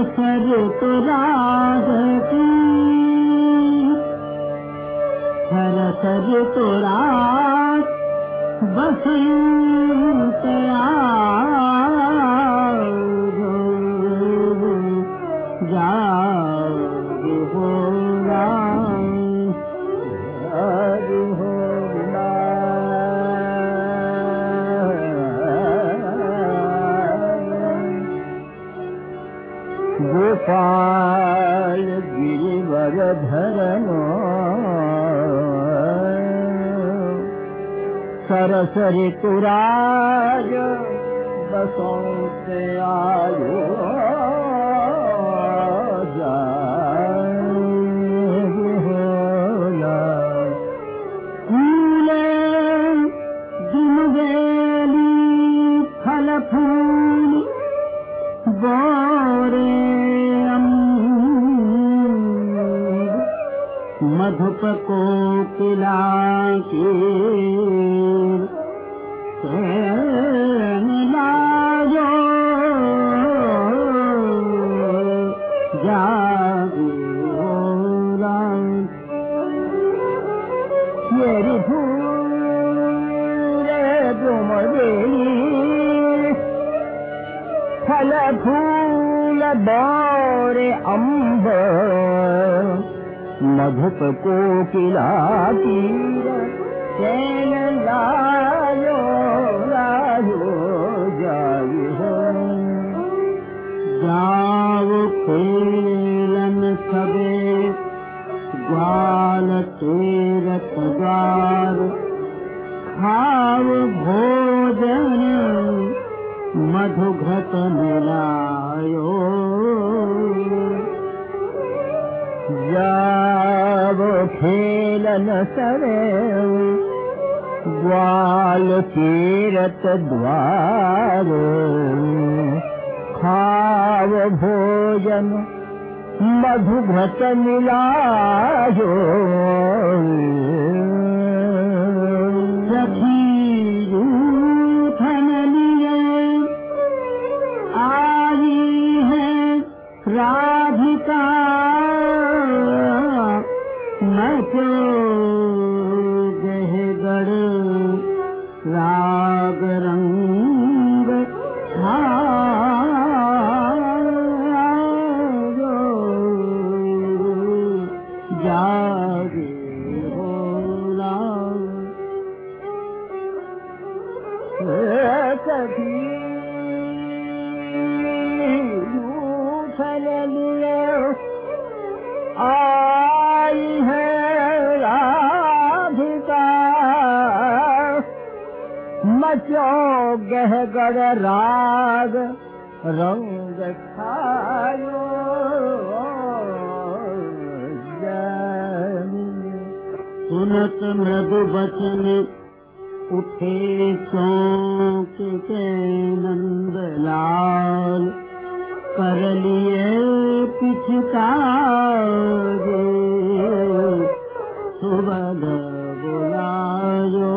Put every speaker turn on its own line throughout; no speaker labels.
sir तो राग की हर सर तो राग बसंत जाग हो गोपाल गिरिवर धरम सरसरि तुराज बसंत आयो फूले दिन बेली फल फूल बोरे मधुप कोकिला की लाजो जागोरा मेरी फूले डुमरेली फल फूल बोरे अम्ब मधुप कोकिला तीर चैन लायो लायो जायो जाओ खेलन सबे ग्वाल तीरथ द्वार खाओ भोजन मधुघट मिलायो जावो खेलन सरे ग्वाल तीरथ द्वार खाव भोजन मधुघट मिलायो सखी रूठन लिए आई है राधिका नचो गहगढ़ राग रंग जागे होला कभी रूठन लिए आई है राधिका मचो गहगढ़ राग रंग खायो सुनत मृदु बचन उठे शौक के नंद लाल कर लिए पिछकार सुबह बुलायो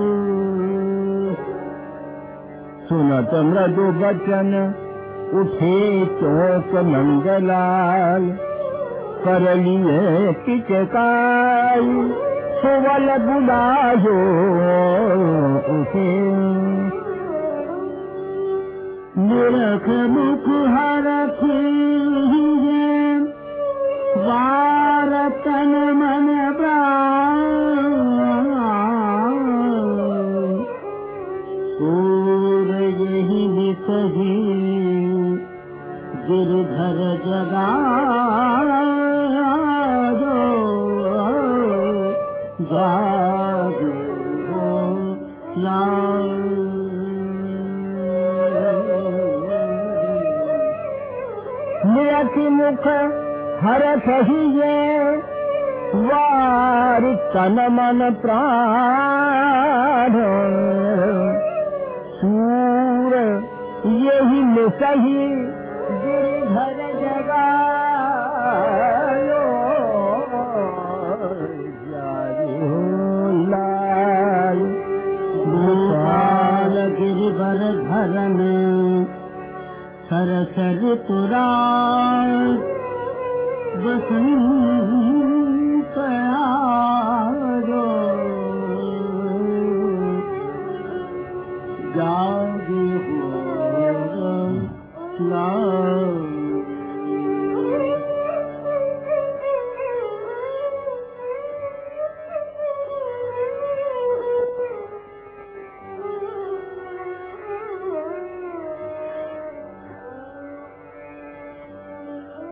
सुनत मृदु बचन उठे चौक नंदलाल कर लिए पिचकार सुबल बुलायो उसे निरख मुख हरखी वार तन मन प्राण सूरज ही बिसही गिरधर जगायो जागो निरखी मुख हर सहिए वार तन मन प्राण सूर यही सही गिरधर जगायो गिरधर धरन सरस ऋतुराज बसंत आयो जागे हो